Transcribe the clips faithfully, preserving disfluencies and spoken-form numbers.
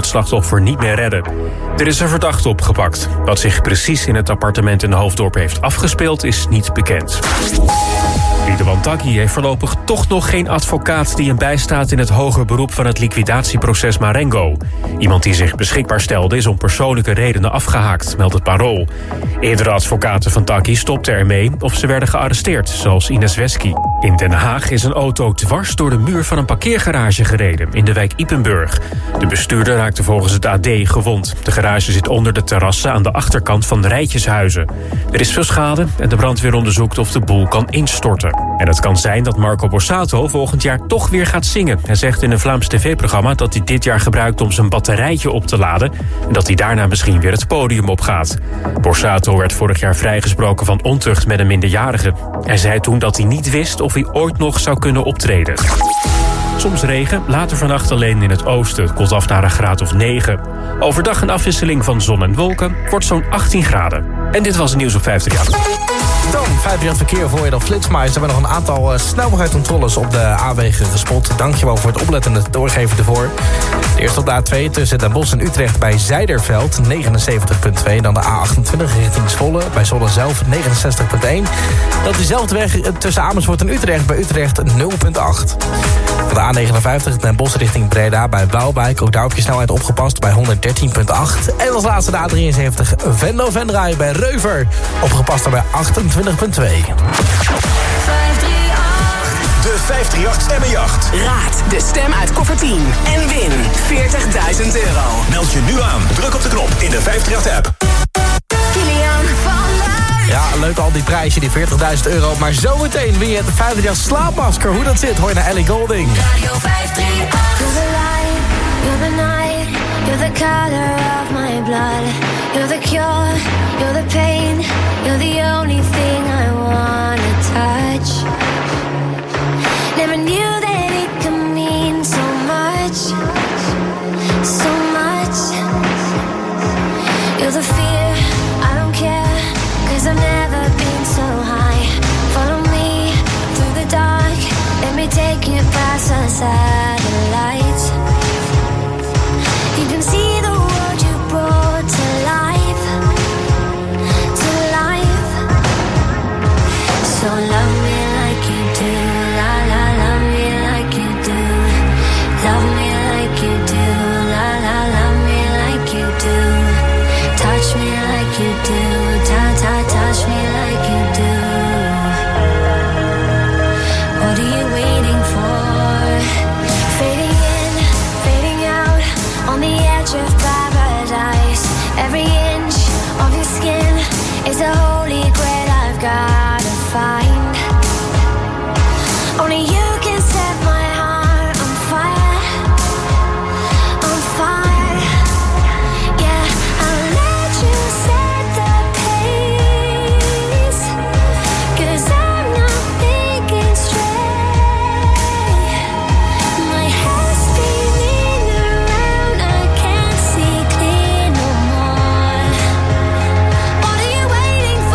slachtoffer niet meer redden. Er is een verdachte opgepakt. Wat zich precies in het appartement in Hoofddorp heeft afgespeeld is niet bekend. Ridwan Taghi heeft voorlopig toch nog geen advocaat die hem bijstaat in het hoger beroep van het liquidatieproces Marengo. Iemand die zich beschikbaar stelde is om persoonlijke redenen afgehaakt, meldt het Parool. Eerdere advocaten van Taghi stopten ermee of ze werden gearresteerd, zoals Ines Wesky. In Den Haag is een auto dwars door de muur van een parkeergarage gereden in de wijk Ypenburg. De bestuurder raakte volgens het A D gewond. De garage zit onder de terrassen aan de achterkant van de rijtjeshuizen. Er is veel schade en de brandweer onderzoekt of de boel kan instorten. En het kan zijn dat Marco Borsato volgend jaar toch weer gaat zingen. Hij zegt in een Vlaams tv-programma dat hij dit jaar gebruikt om zijn batterijtje op te laden en dat hij daarna misschien weer het podium opgaat. Borsato werd vorig jaar vrijgesproken van ontucht met een minderjarige. Hij zei toen dat hij niet wist of hij ooit nog zou kunnen optreden. Soms regen, later vannacht alleen in het oosten. Het koelt af naar een graad of negen. Overdag een afwisseling van zon en wolken, wordt zo'n achttien graden. En dit was het nieuws op vijfendertig. Dan vijfendertig verkeer voor je dan Flitsmeister. We hebben nog een aantal uh, snelheidscontroles op de A-wegen gespot. Dankjewel voor het opletten en het doorgeven ervoor. De eerste op de A twee tussen Den Bosch en Utrecht bij Zijderveld negenenzeventig komma twee. Dan de A achtentwintig richting Zwolle bij Zwolle zelf negenenzestig komma één. Dat is dezelfde weg tussen Amersfoort en Utrecht bij Utrecht nul komma acht. Van de A negenenvijftig Den Bosch richting Breda bij Waalwijk. Ook daar op je snelheid opgepast bij honderddertien komma acht. En als laatste de A drieënzeventig Venlo-Venray bij Reuver. Opgepast bij achtentwintig komma twee. De vijfdrieënachtig Stemmenjacht. Raad de stem uit koffer tien en win veertigduizend euro. Meld je nu aan. Druk op de knop in de vijfdrieënachtig-app. Kilian van Luij. Ja, leuk al die prijzen, die veertigduizend euro. Maar zometeen win je het vijfdrieënachtig slaapmasker. Hoe dat zit, hoor je naar Ellie Goulding. Radio vijfdrieënachtig. You're the light, you're the night, you're the color of my blood. You're the cure, you're the pain, you're the only thing I wanna touch. Never knew that it could mean so much, so much. You're the fear, I don't care, 'cause I've never been so high. Follow me through the dark, let me take you past the satellites. You can see the world you brought to life, to life. So love me like you do, la la, love me like you do. Love me like you do, la la, love me like you do. Touch me like you do, ta ta, touch me like you do. What are you waiting for? Fading in, fading out, on the edge of paradise. Every inch of your skin is a holy grail I've gotta find. Only you can set my heart on fire, on fire. Yeah, I'll let you set the pace, 'cause I'm not thinking straight. My head's spinning around, I can't see clear no more. What are you waiting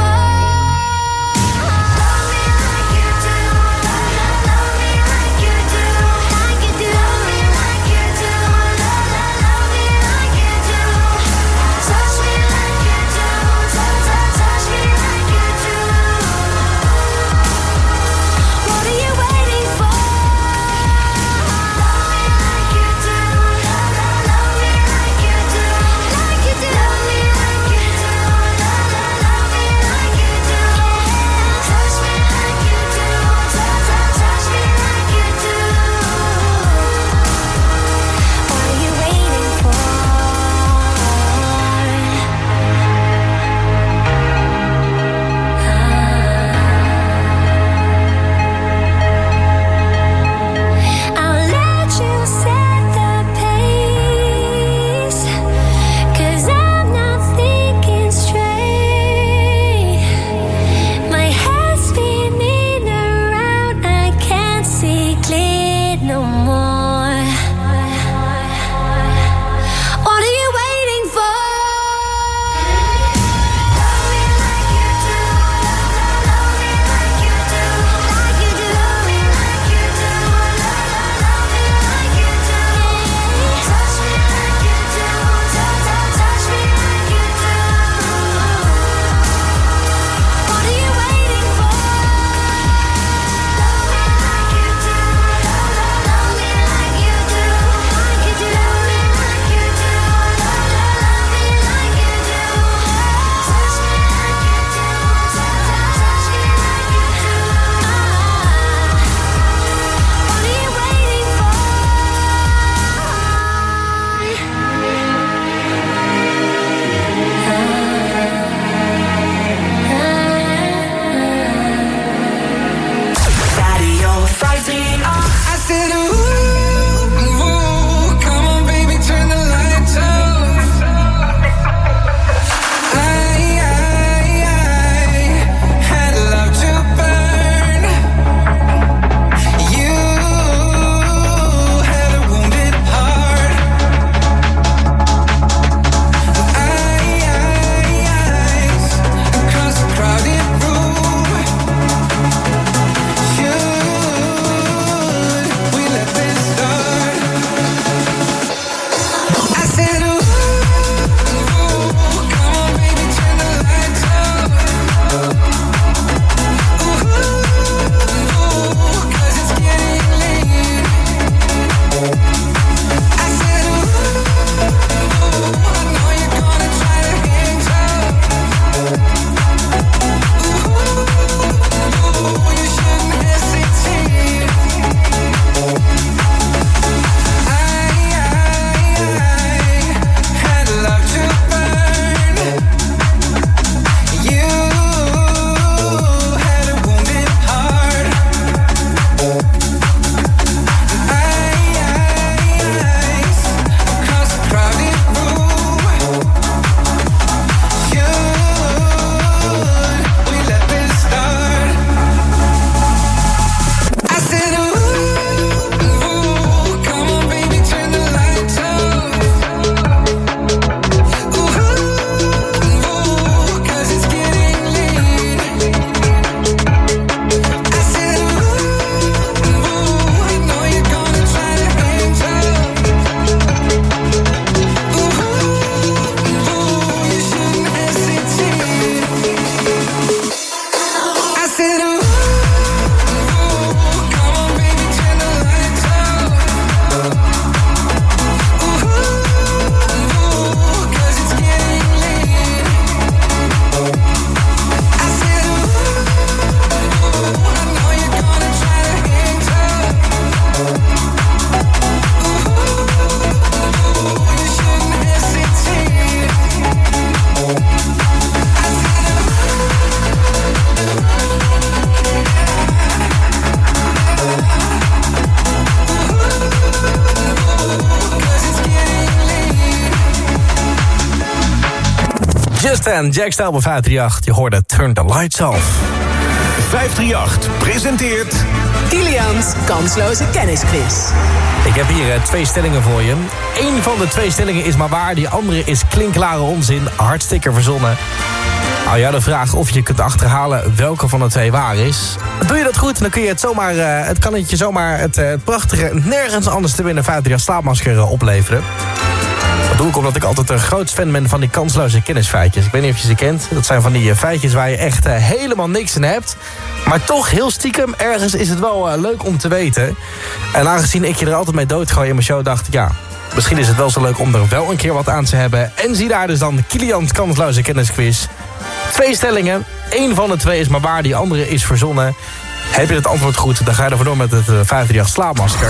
Justin, Jack Style bij vijf drie acht. Je hoorde Turn the Lights Off. vijf drie acht presenteert... Kilian's kansloze kennisquiz. Ik heb hier uh, twee stellingen voor je. Eén van de twee stellingen is maar waar. Die andere is klinkklare onzin. Hartstikke verzonnen. Nou ja, de vraag of je kunt achterhalen welke van de twee waar is. Doe je dat goed, dan kun je het zomaar... Uh, het kan het je zomaar het, uh, het prachtige nergens anders te winnen vijf drie acht slaapmasker uh, opleveren. Dat doe ik omdat ik altijd een groot fan ben van die kansloze kennisfeitjes. Ik weet niet of je ze kent. Dat zijn van die uh, feitjes waar je echt uh, helemaal niks in hebt. Maar toch heel stiekem, ergens is het wel uh, leuk om te weten. En aangezien ik je er altijd mee doodgooi in mijn show, dacht ik ja... misschien is het wel zo leuk om er wel een keer wat aan te hebben. En zie daar dus dan de Kilian's kansloze kennisquiz. Twee stellingen. Eén van de twee is maar waar, die andere is verzonnen. Heb je het antwoord goed, dan ga je er vandoor met het uh, vijf drie acht slaapmasker.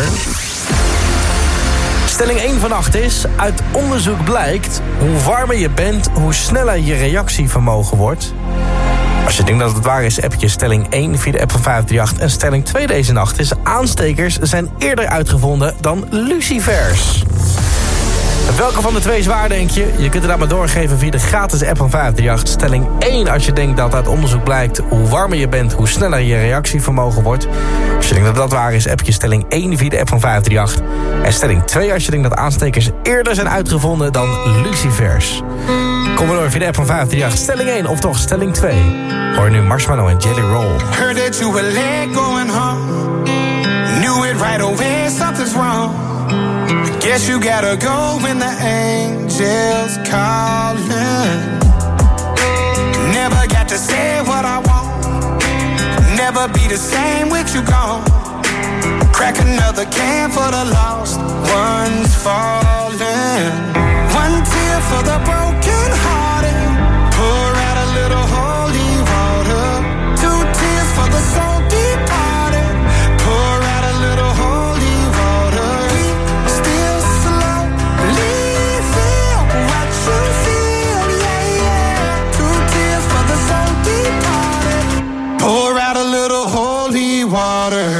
Stelling één van acht is... uit onderzoek blijkt... hoe warmer je bent, hoe sneller je reactievermogen wordt. Als je denkt dat het waar is, heb je stelling één via de app van vijf drie acht. En stelling twee deze nacht is... aanstekers zijn eerder uitgevonden dan lucifers. Welke van de twee is waar, denk je? Je kunt het aan me doorgeven via de gratis app van vijf drie acht. Stelling één als je denkt dat uit onderzoek blijkt... hoe warmer je bent, hoe sneller je reactievermogen wordt. Als je denkt dat dat waar is, heb je stelling één via de app van vijf drie acht. En stelling twee als je denkt dat aanstekers eerder zijn uitgevonden dan lucifers. Kom maar door via de app van vijf drie acht. Stelling één of toch stelling twee. Hoor nu Marshmallow en Jelly Roll. Heard that you were late going home. Knew it right away, something's wrong. Guess you gotta go when the angels calling. Never got to say what I want. Never be the same with you gone. Crack another can for the lost ones falling. One tear for the broken hearted. Pour out a little holy water. Two tears for the soul departed. Pour out a little holy water. We still slowly feel what you feel, yeah, yeah. Two tears for the soul departed. Pour out a little holy water.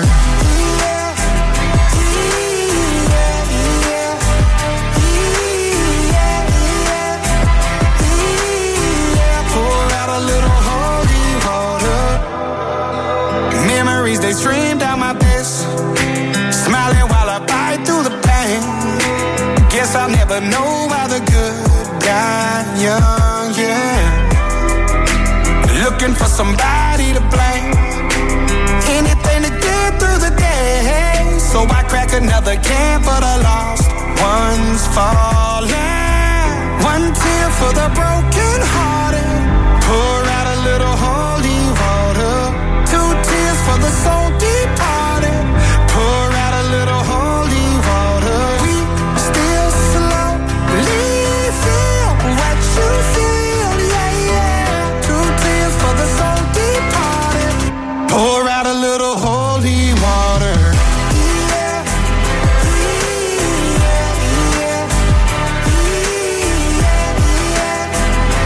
They stream down my face, smiling while I bite through the pain. Guess I'll never know why the good die young, yeah. Looking for somebody to blame, anything to get through the day. So I crack another can for the lost ones falling. One tear for the broken hearted. Pour out a little holy water. Two tears for the soul departed. Pour out a little holy water. We still slowly feel what you feel, yeah, yeah. Two tears for the soul departed. Pour out a little holy water. Yeah, yeah, yeah, yeah, yeah,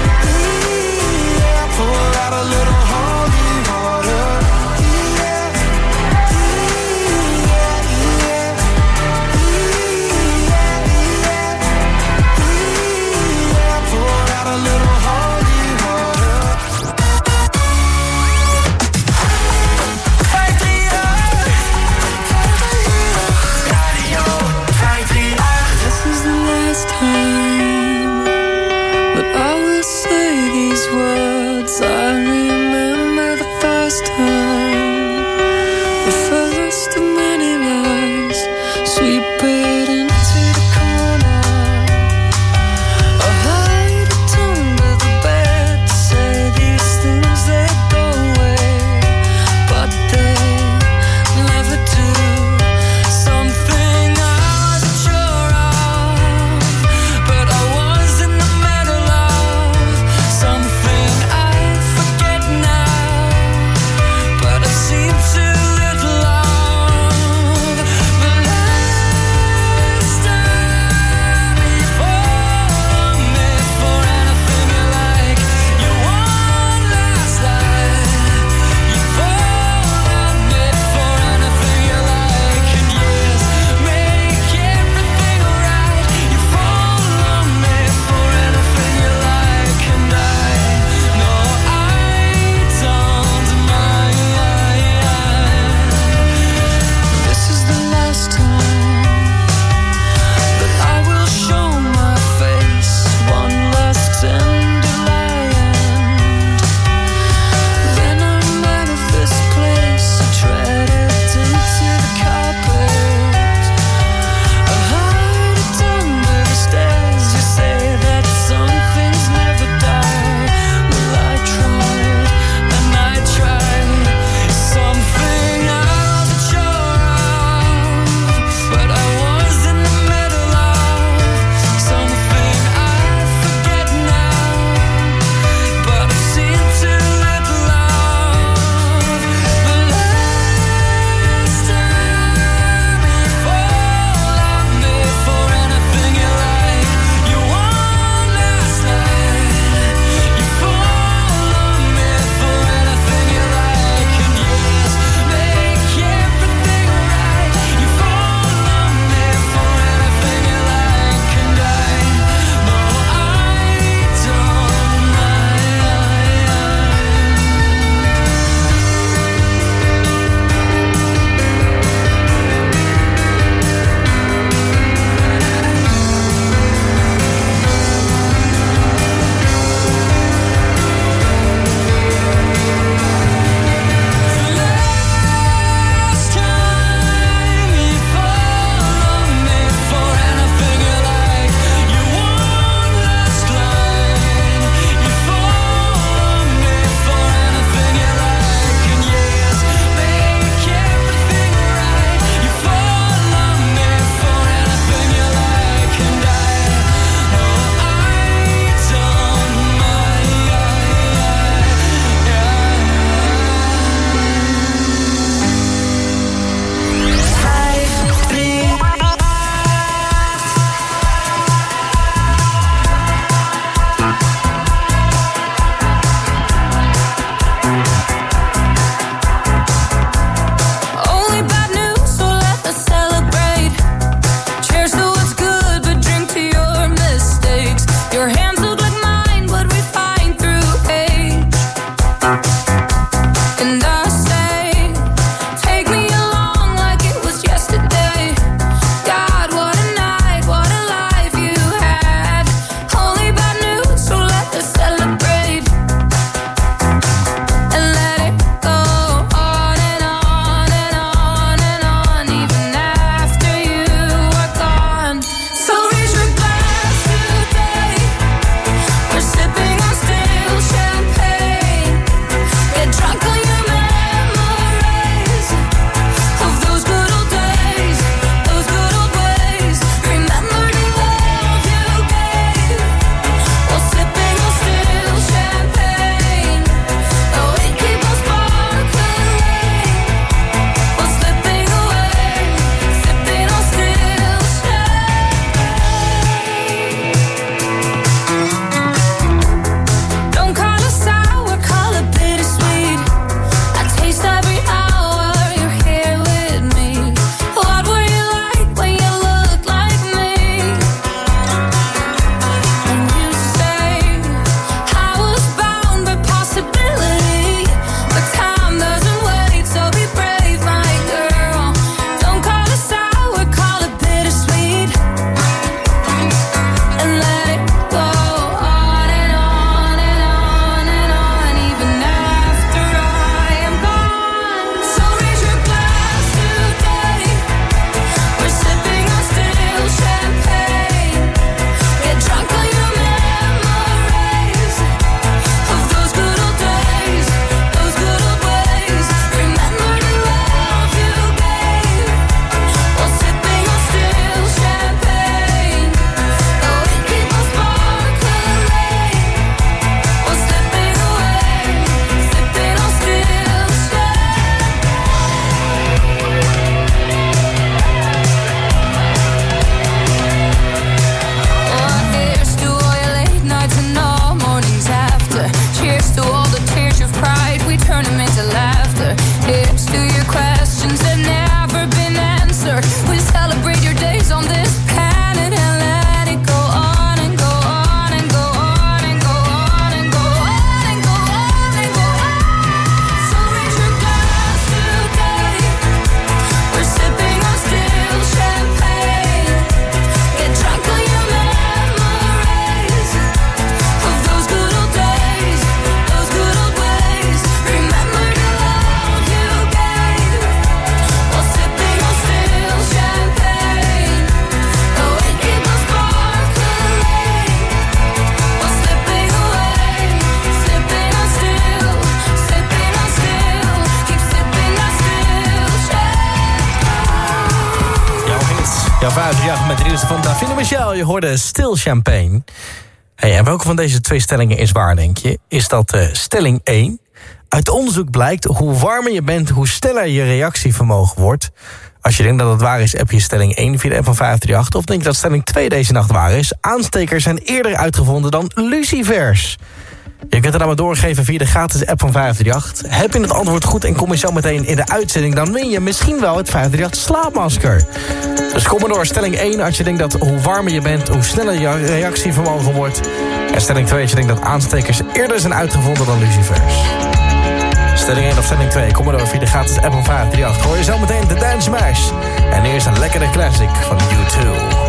vijfendertig met de nieuwste van Davina Michel. Je hoorde Stil Champagne. Hey, en welke van deze twee stellingen is waar, denk je? Is dat uh, stelling één? Uit onderzoek blijkt hoe warmer je bent, hoe sneller je reactievermogen wordt. Als je denkt dat het waar is, heb je stelling één via de app van vijfendertig. Of denk je dat stelling twee deze nacht waar is? Aanstekers zijn eerder uitgevonden dan lucifers. Je kunt het dan maar doorgeven via de gratis app van vijfendertig. Heb je het antwoord goed en kom je zo meteen in de uitzending, dan win je misschien wel het vijfendertig slaapmasker. Dus kom maar door, stelling één als je denkt dat hoe warmer je bent, hoe sneller je reactievermogen wordt. En stelling twee als je denkt dat aanstekers eerder zijn uitgevonden dan lucifers. Stelling één of stelling twee, kom maar door via de gratis app van vijfendertig. Hoor je zo meteen de Dance Smash. En eerst een lekkere classic van U twee.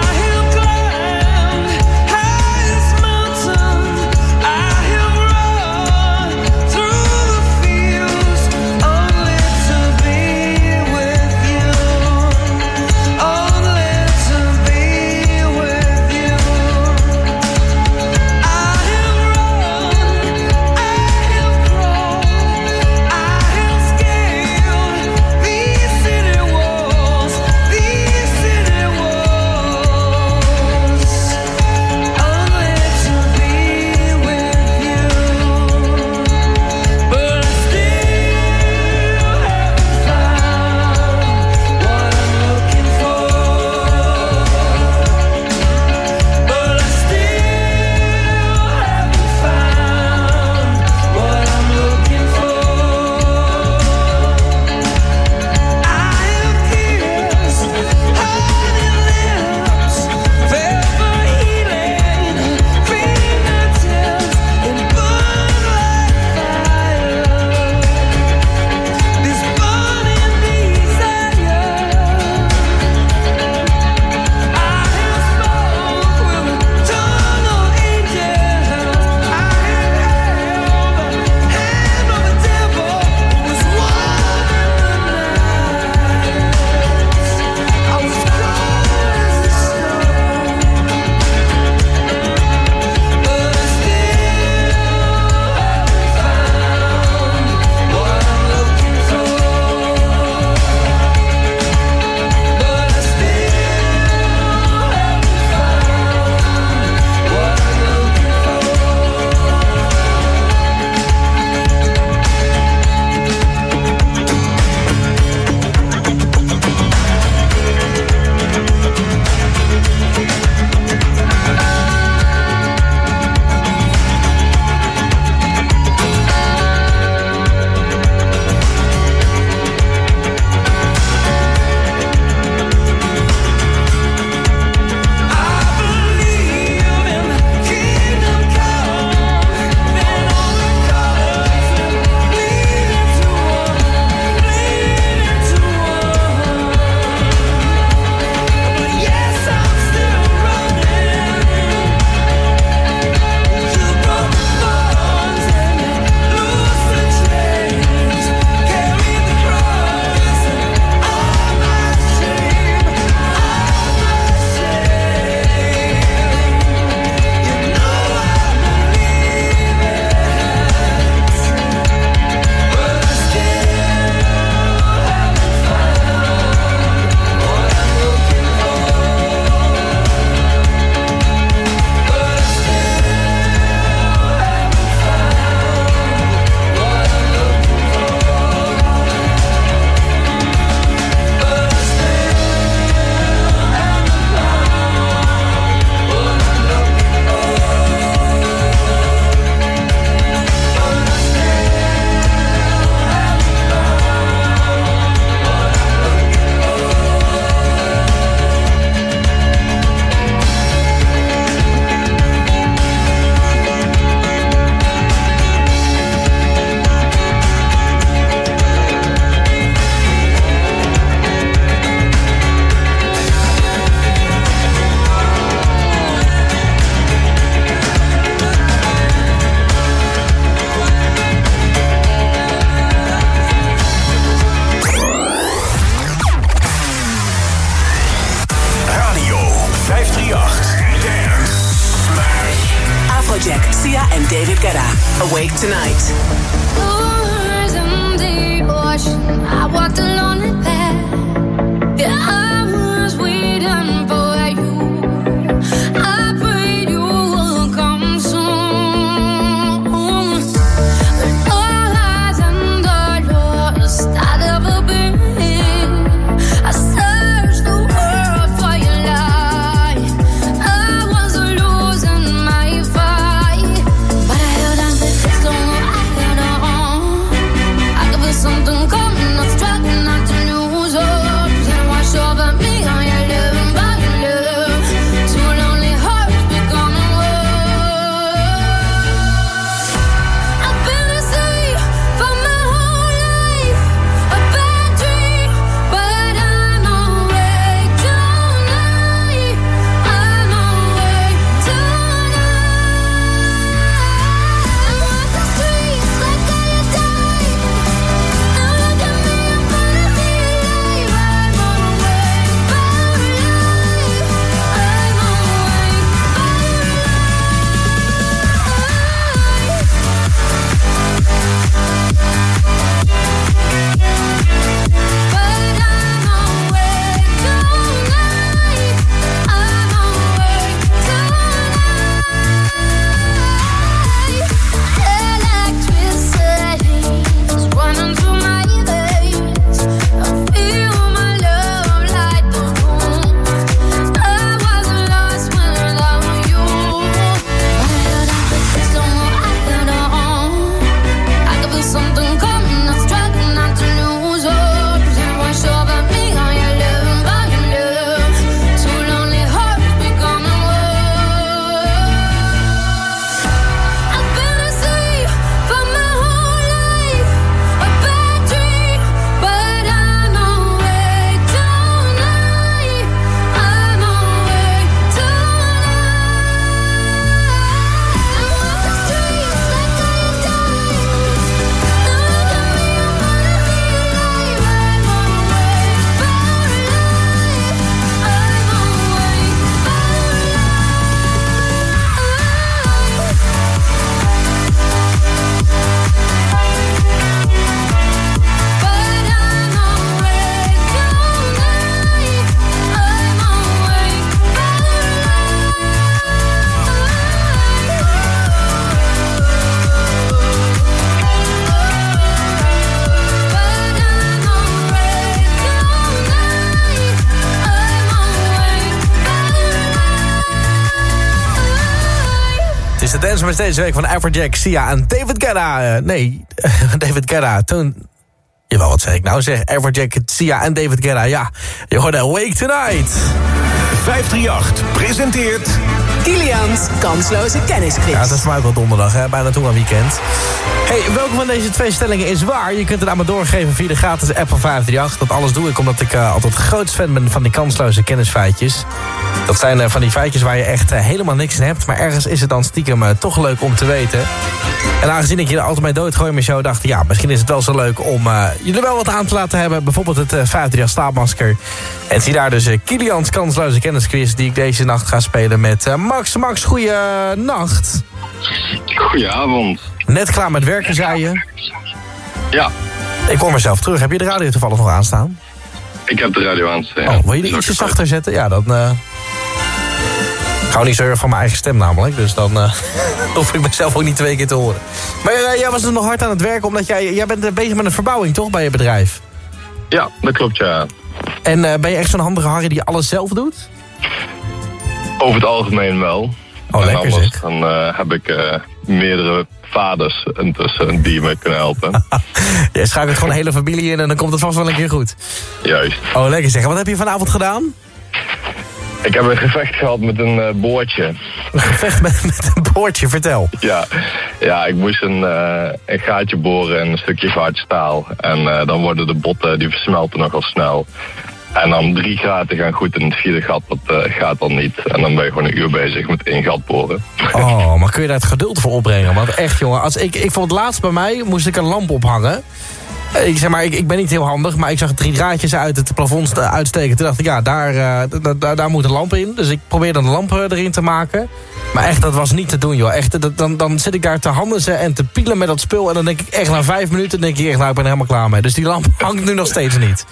Afrojack, Sia en David Guetta. Awake Tonight. Oars in the ocean, I walked alone in bed. Yeah, I was waiting. Het is de dance met deze week van Afrojack, Sia en David Guetta. Uh, nee, David Guetta. Toen... Jawel, wat zeg ik nou? Zeg Afrojack, Sia en David Guetta. Ja, je hoorde Awake Tonight. vijf drie acht presenteert... Kilian's kansloze kennisquiz. Ja, dat is voor mij ook wel donderdag, hè? Bijna toen al weekend. Hey, welke van deze twee stellingen is waar? Je kunt het aan me doorgeven via de gratis app van vijf drie acht. Dat alles doe ik omdat ik uh, altijd groot fan ben van die kansloze kennisfeitjes. Dat zijn uh, van die feitjes waar je echt uh, helemaal niks in hebt. Maar ergens is het dan stiekem uh, toch leuk om te weten. En aangezien ik je er altijd mee doodgooi in mijn show, dacht ik, ja, misschien is het wel zo leuk om uh, je er wel wat aan te laten hebben. Bijvoorbeeld het uh, vijf drie acht slaapmasker. En zie daar dus uh, Kilian's kansloze kennisquiz die ik deze nacht ga spelen met uh, Max. Max, goeie nacht. Goedenavond. Net klaar met werken, zei je? Ja. Ik hoor mezelf terug. Heb je de radio toevallig nog aanstaan? Ik heb de radio aanstaan. Oh, wil je die ietsje zachter zetten? Ja, dan... Uh... Ik hou niet zo erg van mijn eigen stem namelijk. Dus dan uh, hoef ik mezelf ook niet twee keer te horen. Maar uh, jij was er nog hard aan het werken, omdat jij... Jij bent bezig met een verbouwing, toch, bij je bedrijf? Ja, dat klopt, ja. En uh, ben je echt zo'n handige Harry die alles zelf doet? Over het algemeen wel. Oh, en lekker anders, zeg. dan uh, heb ik uh, meerdere vaders intussen die me kunnen helpen. Je schakelt gewoon de hele familie in en dan komt het vast wel een keer goed. Juist. Oh, lekker zeg. Wat heb je vanavond gedaan? Ik heb een gevecht gehad met een uh, boordje. Een gevecht met, met een boordje, vertel. Ja, ja ik moest een, uh, een gaatje boren in een stukje vaatstaal. En uh, dan worden de botten, die versmelten nogal snel. En dan drie gaten gaan goed en het vierde gat, dat uh, gaat dan niet. En dan ben je gewoon een uur bezig met één gat boren. Oh, maar kun je daar het geduld voor opbrengen? Want echt, jongen, als ik, ik vond het laatst bij mij, moest ik een lamp ophangen. Ik zeg maar, ik, ik ben niet heel handig, maar ik zag drie draadjes uit het plafond uitsteken. Toen dacht ik, ja, daar, uh, daar, daar moet een lamp in. Dus ik probeerde een lamp erin te maken. Maar echt, dat was niet te doen, joh. Echt, dat, dan, dan zit ik daar te handensen en te pielen met dat spul. En dan denk ik echt, na vijf minuten denk ik echt, nou, ik ben er helemaal klaar mee. Dus die lamp hangt nu nog steeds niet.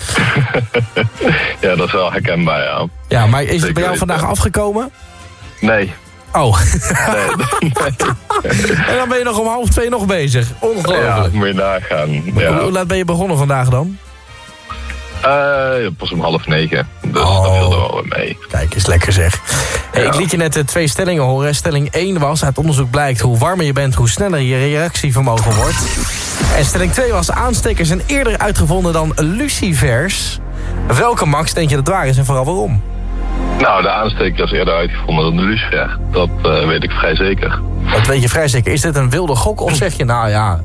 Ja, dat is wel herkenbaar, ja. Ja, maar is het bij jou vandaag afgekomen? Nee. Oh. Nee, nee. En dan ben je nog om half twee nog bezig. Ongelooflijk. Ja, moet je nagaan. Ja. Hoe, hoe laat ben je begonnen vandaag dan? Uh, pas om half negen. Dus Oh. dat viel er wel weer mee. Kijk, is lekker zeg. Hey, Ja. Ik liet je net uh, twee stellingen horen. Stelling één was, uit onderzoek blijkt, hoe warmer je bent, hoe sneller je reactievermogen wordt. En stelling twee was, aanstekers zijn eerder uitgevonden dan lucifers. Welke, Max, denk je dat waar is en vooral waarom? Nou, de aansteker is eerder uitgevonden dan de lucifer. Dat uh, weet ik vrij zeker. Dat weet je vrij zeker. Is dit een wilde gok of zeg je, nou ja...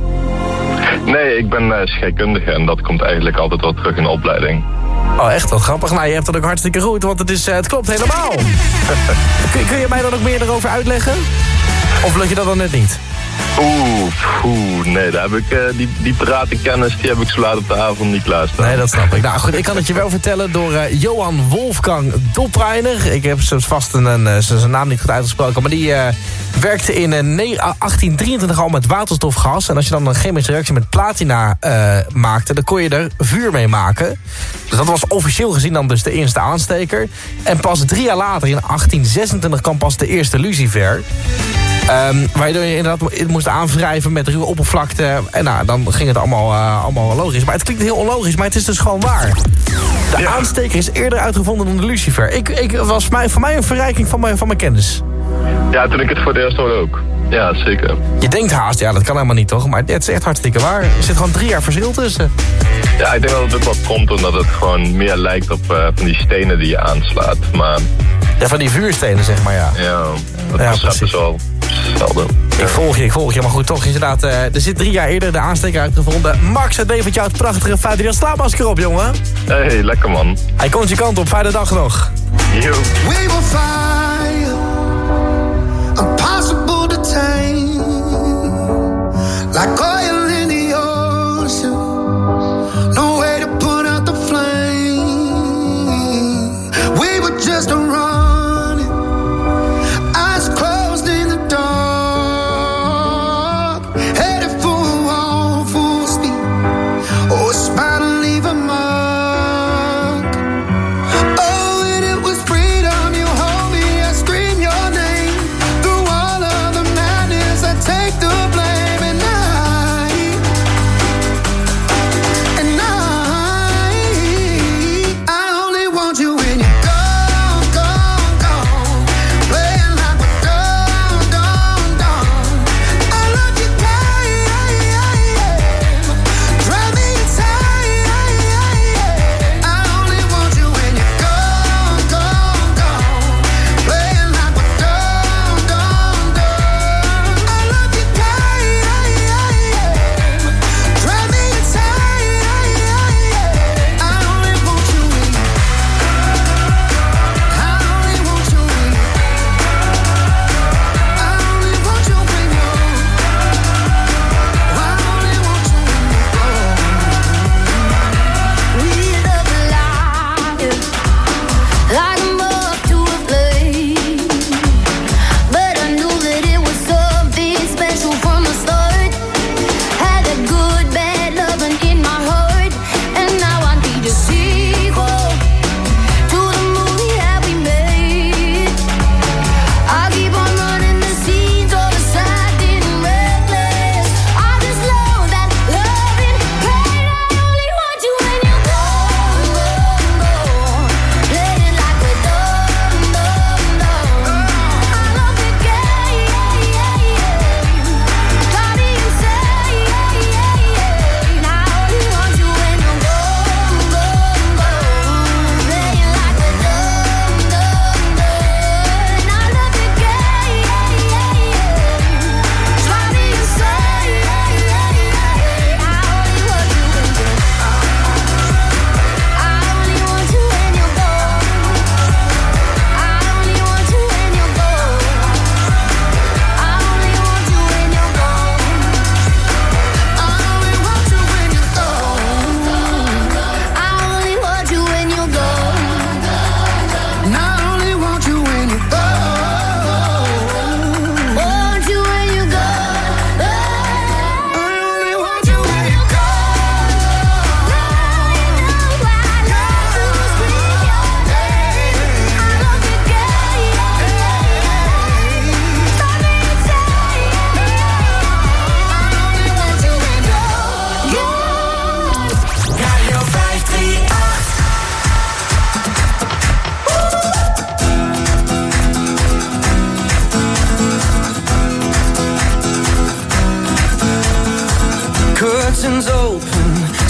Nee, ik ben uh, scheikundige en dat komt eigenlijk altijd wel terug in de opleiding. Oh, echt wat grappig. Nou, je hebt dat ook hartstikke goed, want het, is, uh, het klopt helemaal. kun, kun je mij dan ook meer erover uitleggen? Of lukt je dat dan net niet? Oeh, oeh, nee, daar heb ik uh, die, die paratenkennis, die heb ik zo laat op de avond niet klaarstaan. Nee, dat snap ik. Nou goed, ik kan het je wel vertellen door uh, Johan Wolfgang Doppreiner. Ik heb zo vast een, een, zijn naam niet goed uitgesproken, maar die uh, werkte in uh, achttien drieëntwintig al met waterstofgas. En als je dan een chemische reactie met platina uh, maakte, dan kon je er vuur mee maken. Dus dat was officieel gezien dan dus de eerste aansteker. En pas drie jaar later, in achttien zesentwintig, kwam pas de eerste lucifer. Um, waardoor je inderdaad het moest aanwrijven met ruwe oppervlakte. En nou, dan ging het allemaal, uh, allemaal logisch. Maar het klinkt heel onlogisch, maar het is dus gewoon waar. De Ja. aansteker is eerder uitgevonden dan de lucifer. Ik, ik was voor mij, voor mij een verrijking van mijn, van mijn kennis. Ja, toen ik het voor het eerst hoorde ook. Ja, zeker. Je denkt haast, ja, dat kan helemaal niet, toch? Maar het is echt hartstikke waar. Er zit gewoon drie jaar verschil tussen. Ja, ik denk dat het ook wel komt omdat het gewoon meer lijkt op uh, van die stenen die je aanslaat. Maar Ja, van die vuurstenen, zeg maar, ja. ja, het Ja, concept precies. is wel hetzelfde. Ik volg je, ik volg je. Maar goed, toch inderdaad, uh, er zit drie jaar eerder de aansteker uitgevonden. Max, het levert jou het prachtige vijf drie acht slaapmasker op, jongen. Hey, lekker man. Hij komt je kant op. Fijne dag nog. Yo. We will fire, impossible to tame, like oil in the ocean, no way to put out the flame. We were just running, eyes closed in the dark, headed for a wall full speed. Oh, a smile to leave a mark. Oh, and it was freedom. You hold me, I scream your name through all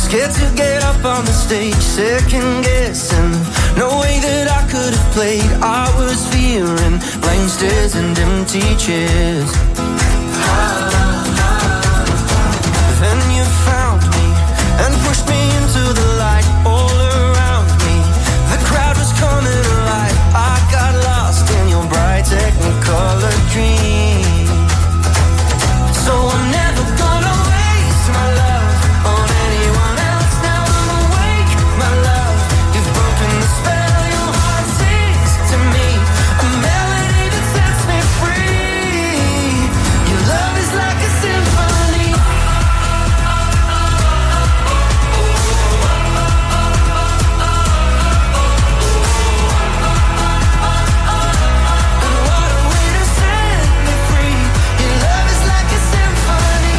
Scared to get up on the stage, second guessing. No way that I could have played. I was fearing blank stares and empty chairs. Then you found me and pushed me into the light. All around me, the crowd was coming alive. I got lost in your bright technicolor dream. So I'm never gonna waste my love on anyone else. Now I'm awake, my love. You've broken the spell, your heart sings to me. A melody that sets me free. Your love is like a symphony. And what a way to set me free. Your love is like a symphony.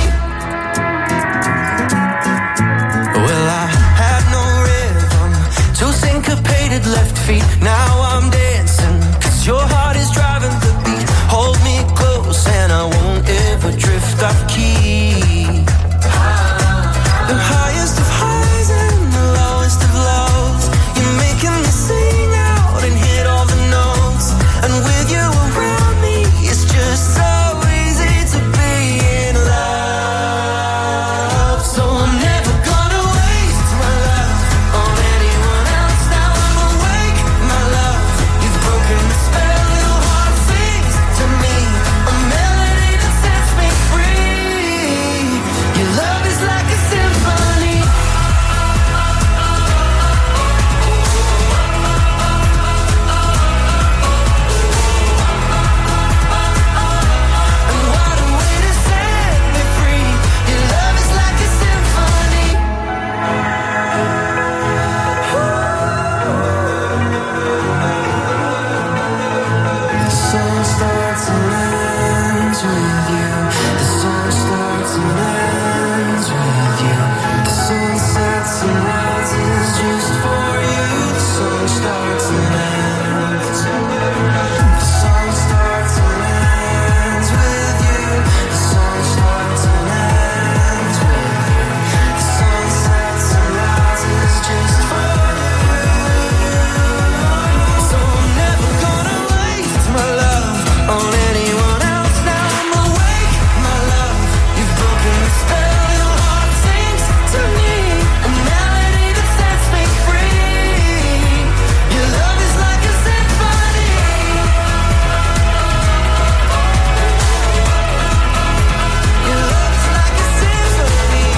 Well, I had no rhythm, two syncopated left feet. Now I'm dancing, cause your heart is driving the beat. Hold me close and I won't ever drift off key. The highest of highs and the lowest of lows. You're making me sing out and hit all the notes. And with you around me, it's just so easy to be in love. So I'm never gonna waste my love on anyone else. Now I'm awake, my love. You've broken the spell, your heart sings to me. A melody that sets me free. Your love is like a symphony. And what a way to set me free. Your love is like a symphony. The song starts and ends with you. The song starts and ends with you. The sun sets and rises just for you. The song starts and ends. The song starts and ends with you. The song starts and ends with you. The sun sets and rises just for you. So I'm never gonna waste my love on anyone else. Now I'm awake, my love. You've broken the spell, your heart sings to me. A melody that sets me free. Your love is like a symphony. Your love is like a symphony.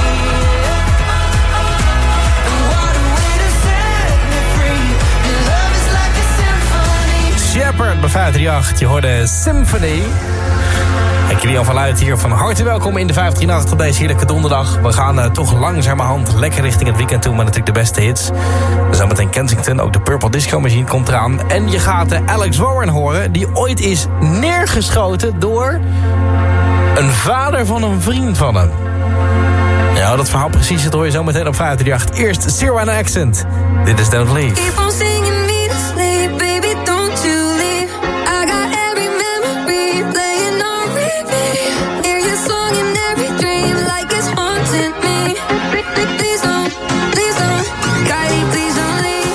And what a way to set me free. Your love is like a symphony. Shepherd bij vijf drie acht, je hoorde Symphony. En Kilian van Luit hier, van harte welkom in de vijf drie acht op deze heerlijke donderdag. We gaan uh, toch langzamerhand lekker richting het weekend toe, maar natuurlijk de beste hits. Zometeen Kensington, ook de Purple Disco Machine komt eraan. En je gaat uh, Alex Warren horen, die ooit is neergeschoten door een vader van een vriend van hem. Ja, dat verhaal precies, dat hoor je zometeen op vijf drie acht. Eerst Zero and Accent. Dit is Don't Leave. Keep on singing me to sleep, baby, don't you leave. I got every memory playing on repeat. Hear your song in every dream like it's haunting me. Please don't, please don't, Kylie, please don't leave.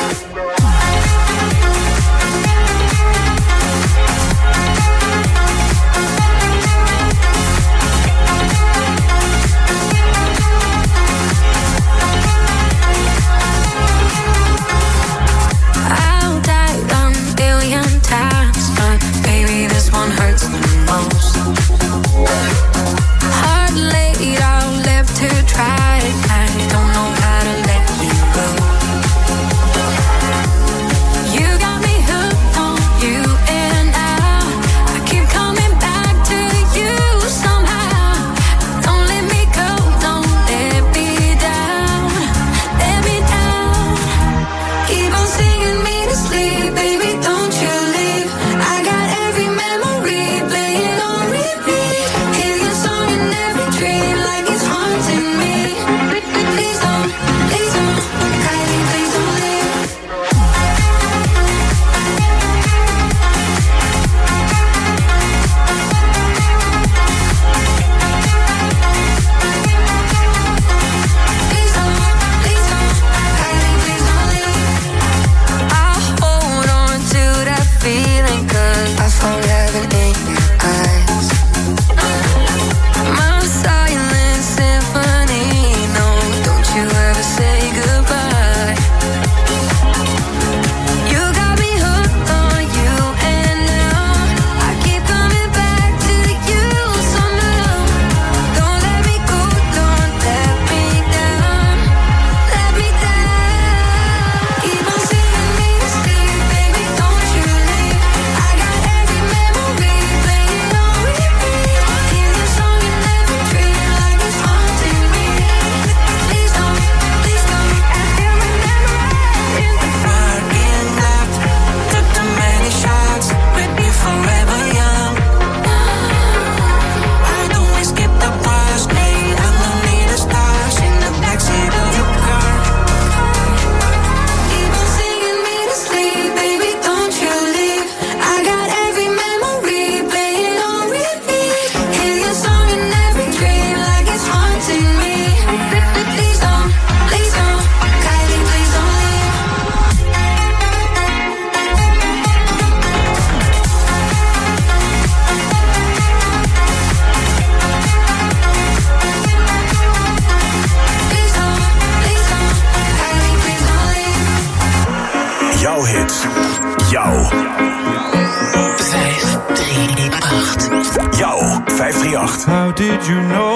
vijf drie acht. How did you know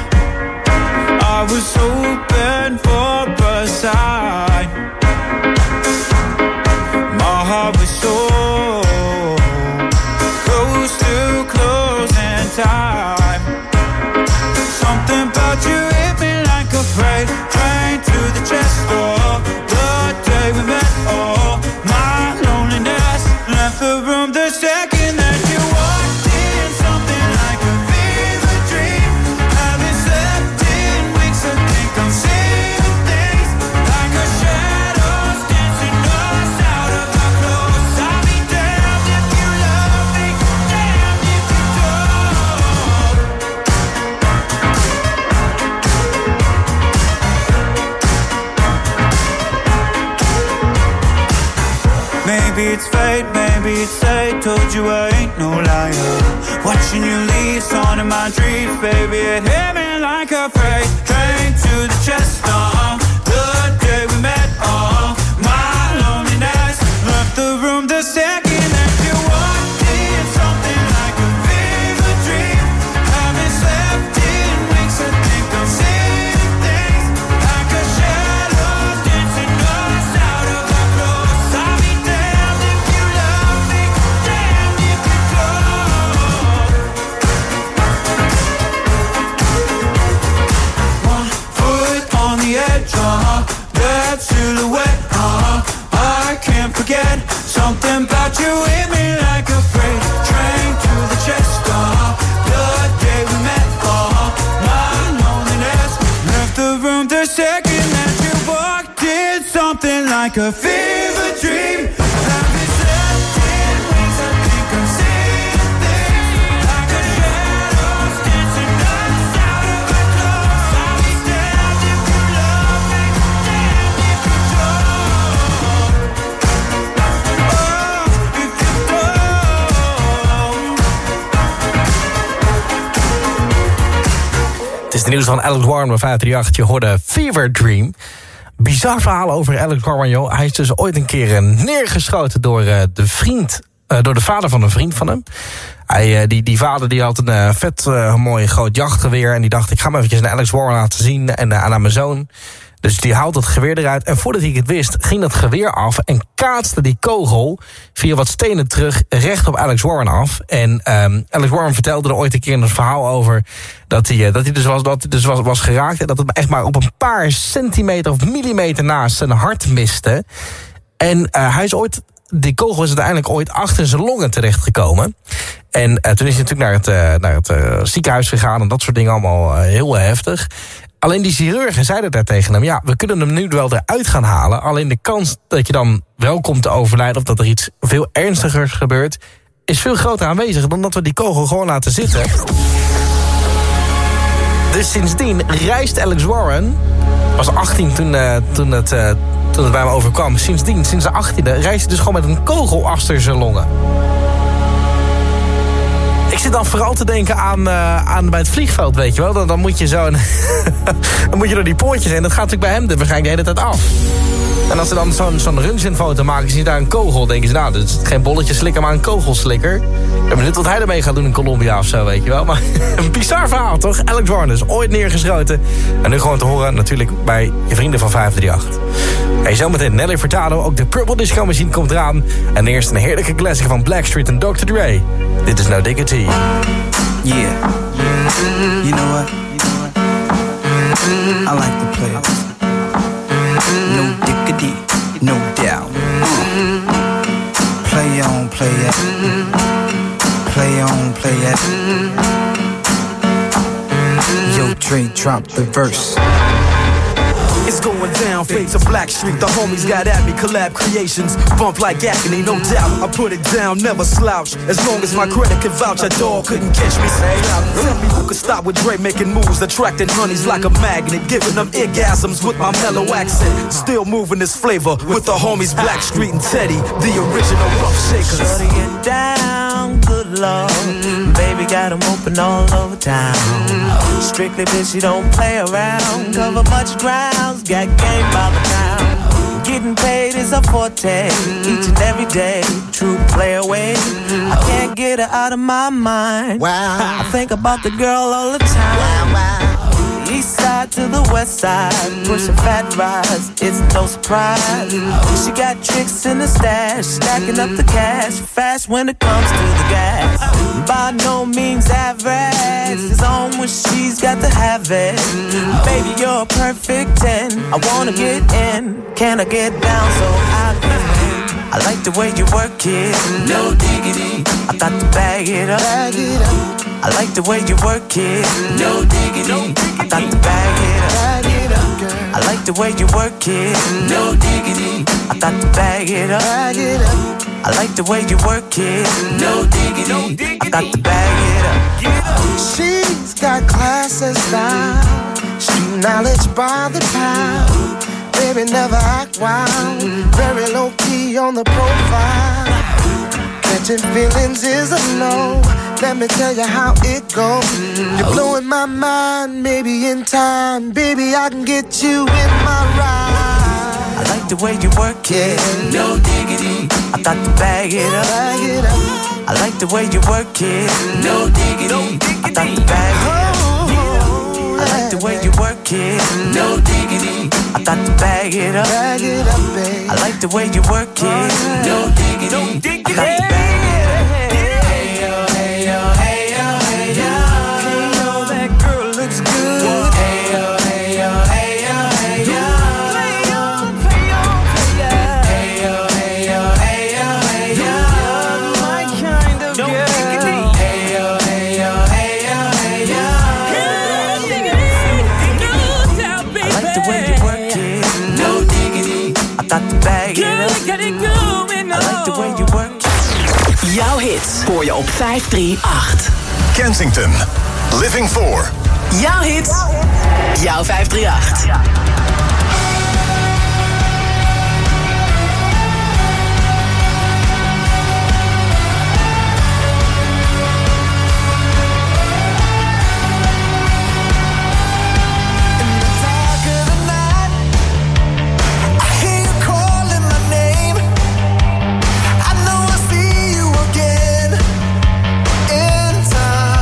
I was open for a sign? My heart was so close to closing time. Something about you hit me like a freight train to the chest door. The day we met, oh, my loneliness left the room the second that you walked in. Something like a fever dream. Haven't slept in weeks, I think I'm seeing things like a shadows dancing us out of our clothes. I'll be damned if you love me, damned if you don't. Maybe it's fate, maybe it's fate. Told you I ain't no liar. Watching you leave, on in my dreams, baby. It hit me like a freight train to the chest. Uh, the day we met, oh, my loneliness left the room the second that you walked in. Something like a fever dream. Haven't slept in weeks, I think I'm seeing things like a shadow dancing us out of our clothes. I'll be damned if you love me, damned if you don't. One foot on the edge, uh-huh, that silhouette, uh-huh, I can't forget. Something about you hit me like a freight train to the chest, uh-huh, the day we met, uh-huh, my loneliness left the room the second that you walked in. Something like a fever dream. Haven't slept in weeks, I think I'm seeing things like a shadows dancing us out of our clothes. I'll be damned if you love me, damned if you don't. Oh, if you don't. Het is de nieuws van Alex Warren bij vijf drie acht. Je hoorde Fever Dream. Bizar verhaal over Alex Warren, joh. Hij is dus ooit een keer neergeschoten door uh, de vriend, uh, door de vader van een vriend van hem. Hij, uh, die, die vader die had een uh, vet uh, mooi groot jachtgeweer. En die dacht, ik ga hem eventjes naar Alex Warren laten zien en uh, aan mijn zoon. Dus die haalt het geweer eruit. En voordat hij het wist, ging dat geweer af en kaatste die kogel via wat stenen terug recht op Alex Warren af. En um, Alex Warren vertelde er ooit een keer een verhaal over dat hij, uh, dat hij dus, was, dat hij dus was, was geraakt. En dat het echt maar op een paar centimeter of millimeter naast zijn hart miste. En uh, hij is ooit, die kogel is uiteindelijk ooit achter zijn longen terechtgekomen. En uh, toen is hij natuurlijk naar het, uh, naar het uh, ziekenhuis gegaan en dat soort dingen allemaal uh, heel heftig. Alleen die chirurgen zeiden daar tegen hem, ja, we kunnen hem nu wel eruit gaan halen. Alleen de kans dat je dan wel komt te overlijden of dat er iets veel ernstigers gebeurt, is veel groter aanwezig dan dat we die kogel gewoon laten zitten. Dus sindsdien reist Alex Warren, was achttien toen, uh, toen, het, uh, toen het bij hem overkwam. Sindsdien, sinds de achttiende, reist hij dus gewoon met een kogel achter zijn longen. Ik zit dan vooral te denken aan, uh, aan bij het vliegveld, weet je wel. Dan, dan moet je zo dan moet je door die poortjes heen. Dat gaat natuurlijk bij hem de, waarschijnlijk de hele tijd af. En als ze dan zo'n zo'n röntgenfoto maken, zie je daar een kogel. Denken ze, nou, dit is geen bolletje slikker, maar een kogelslikker. Ik ben benieuwd wat hij ermee gaat doen in Colombia of zo, weet je wel. Maar een bizar verhaal, toch? Alex Warren is ooit neergeschoten. En nu gewoon te horen natuurlijk bij je vrienden van vijf drie acht. Hey, zometeen Nelly Furtado, ook de Purple Disco Machine komt eraan. En eerst een heerlijke classic van Blackstreet en doctor Dre. Dit is No Diggity. Yeah. You know what? I like to play it. No diggity, no doubt. Play on, play it. Play on, play it. Yo, Dre, drop the verse. It's going down, fade to Blackstreet. The homies got at me, collab creations. Bump like agony, no doubt. I put it down, never slouch. As long as my credit can vouch, a dog couldn't catch me. Say out. Tell me who could stop with Dre making moves, attracting honeys like a magnet, giving them orgasms with my mellow accent. Still moving this flavor with the homies Blackstreet and Teddy, the original rough shakers. Shutting it down, good lord. Baby got them open all over town. Strictly bitch, you don't play around. Cover much grounds, got game by the town. getting paid is a forte. Each and every day, true play away. I can't get her out of my mind. Wow. I think about the girl all the time. Wow, wow. East side to the west side, pushing fat rides, it's no surprise. She got tricks in the stash, stacking up the cash, fast when it comes to the gas. By no means average, it's on when she's got to have it. Baby, you're a perfect ten, I wanna get in, can I get down so I can? I like the way you work it, no diggity, I got to bag it up, bag it up. I like the way you work it, no diggity, I got to bag it up, bag it up, girl. I like the way you work it, no diggity, I got to bag it up, bag it up. I like the way you work it, no diggity, I got to bag it up. She's got class and style, street knowledge by the pound. Baby, never act wild, very low key on the profile. Catching feelings is a no. Let me tell you how it goes. You're blowing my mind, maybe in time, baby, I can get you in my ride. I like the way you work it, no diggity, I got to bag it up, bag it up. I like the way you work it, no diggity, I got to bag it up. I like the way you work it, no diggity, I got to bag it up, bag it up, babe. I like the way you work it, no diggity, I got to bag it up. Jouw hits hoor je op vijf drie acht. Kensington, Living For. Jouw hits, jouw vijf drie acht.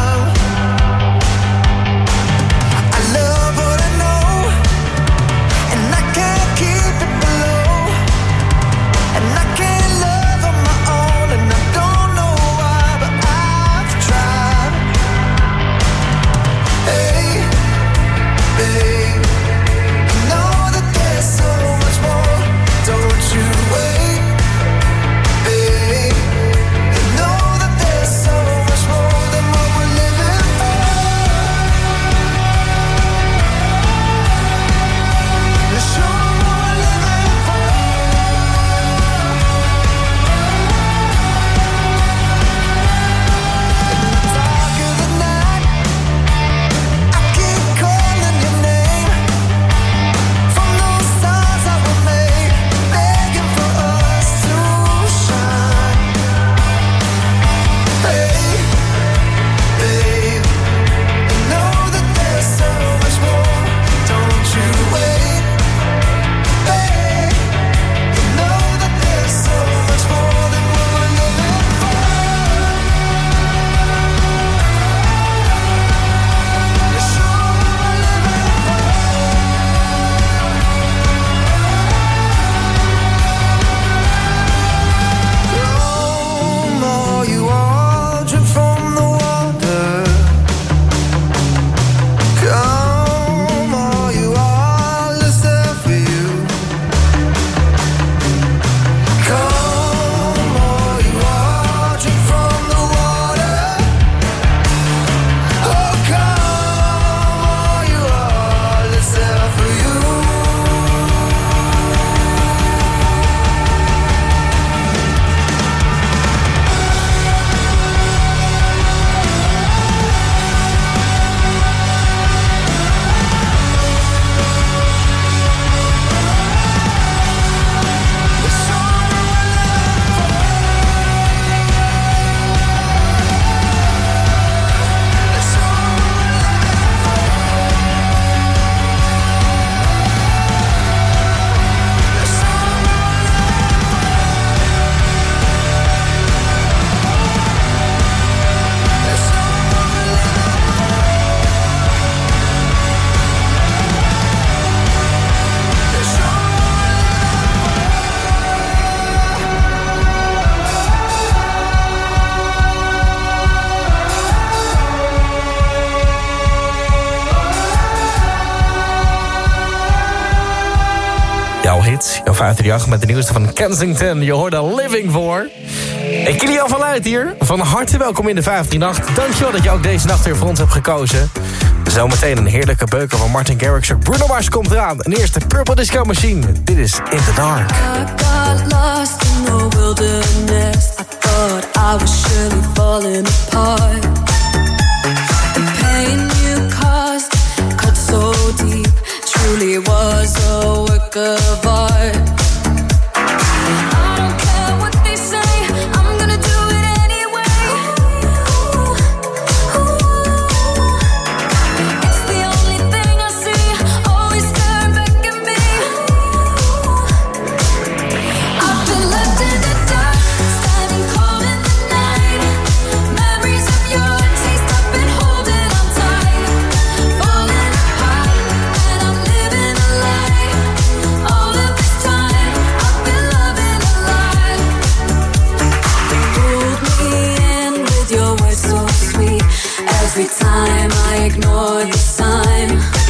I love what I know. hits. Jouw vijfhonderdachttien met de nieuwste van Kensington. Je hoorde Living For. Ik ken je al vanuit hier. Van harte welkom in de vijfhonderdachttien. Dankjewel dat je ook deze nacht weer voor ons hebt gekozen. Zometeen een heerlijke beuker van Martin Garrix. Bruno Mars komt eraan. En eerst de Purple Disco Machine. Dit is In The Dark. I got lost in the wilderness. I thought I was surely falling apart. The pain you caused cut so deep. Truly was a work of art. I don't care what they say, I'm gonna do it anyway. It's the only thing I see, always staring back at me. I've been left in the dark, standing cold in the night. Memories of your taste, I've been holding on tight. Falling apart, and I'm living a lie. All of this time, I've been loving a lie. Pulled me in with your words so sweet. Every time I ignore the sign.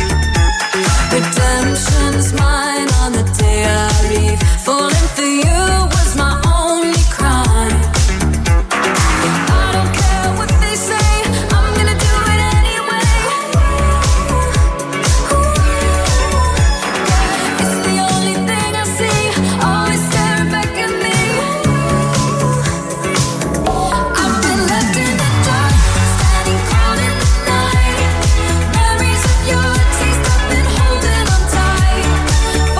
Redemption's mine on the day I leave. Falling for you was my only crime. I don't care what they say, I'm gonna do it anyway. It's the only thing I see, always staring back at me. I've been left in the dark, standing cold in the night. Memories of your taste, I've been holding on tight.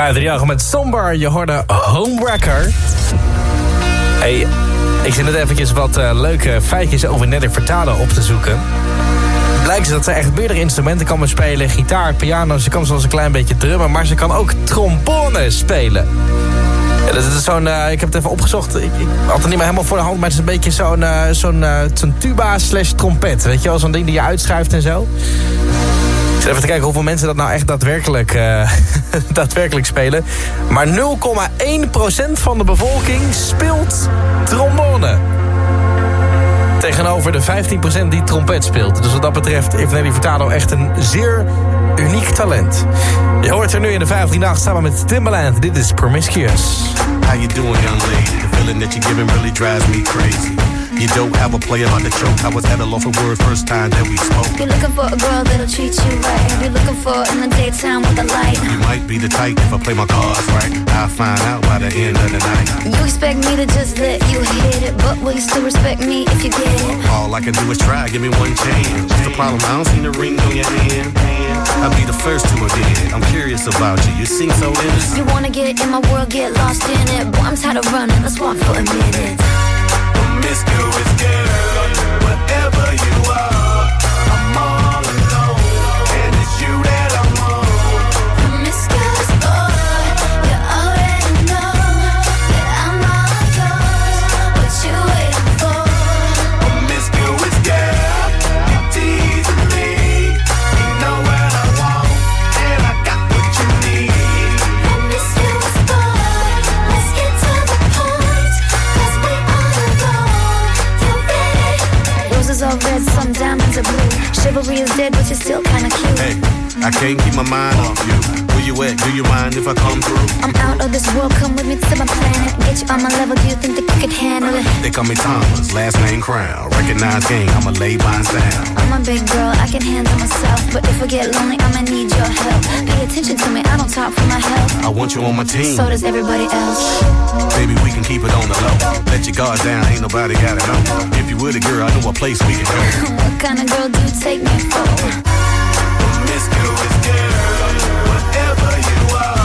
vijfhonderddraaiacht met Somber, je hoorde Homewrecker. Hey, ik zit net eventjes wat uh, leuke feitjes over Nelly Furtado op te zoeken. Blijkt dat ze echt meerdere instrumenten kan bespelen. Gitaar, piano, ze kan zelfs een klein beetje drummen. Maar ze kan ook trombone spelen. Ja, dat is zo'n, uh, ik heb het even opgezocht. Ik, ik had het niet meer helemaal voor de hand. Maar het is een beetje zo'n, uh, zo'n, uh, zo'n tuba slash trompet. Weet je wel, zo'n ding die je uitschuift en zo. Ik zit even te kijken hoeveel mensen dat nou echt daadwerkelijk, uh, daadwerkelijk spelen. Maar nul komma één procent van de bevolking speelt trombone. Tegenover de vijftien procent die trompet speelt. Dus wat dat betreft heeft Nelly Furtado echt een zeer uniek talent. Je hoort er nu in de vijfhonderddraaiacht samen met Timbaland. Dit is Promiscuous. How you doing, young lady? The feeling that you're giving really drives me crazy. You don't have a play about the choke. I was at a loss for words first time that we spoke. You're looking for a girl that'll treat you right. You're looking for in the daytime with a light. You might be the type if I play my cards right. I'll find out by the end of the night. You expect me to just let you hit it, but will you still respect me if you get it? All I can do is try, give me one chance. What's the problem? I don't see the ring on your hand. I'll be the first to admit. I'm curious about you. You seem so innocent. You wanna get in my world, get lost in it. Boy, I'm tired of running. Let's walk for a minute. Promiscuous girl, whatever you are, I'm all alone, and it's you that I'm on. Promiscuous boy, you already know that I'm all yours. What you waiting for? Promiscuous girl, you teasing me. You know what I want, and I got what you need. Promiscuous boy, let's get to the point, 'cause we all alone. You ready? Roses are red, some diamonds are blue. Chivalry is dead, but you're still kinda cute. Hey, I can't keep my mind off you. Where you at? Do you mind if I come through? I'm out of this world, come with me to my planet. Get you on my level, do you think that you could handle it? They call me Thomas, last name Crown. Recognize gang, I'ma lay mine down. I'm a big girl, I can handle myself. But if I get lonely, I'ma need your help. Pay attention to me, I don't talk for my health. I want you on my team. So does everybody else. Baby, we can keep it on the low. Let your guard down, ain't nobody gotta know. If you were the girl, I know a place we can go. What kind of girl do you take me for? Promiscuous girl, whatever you are.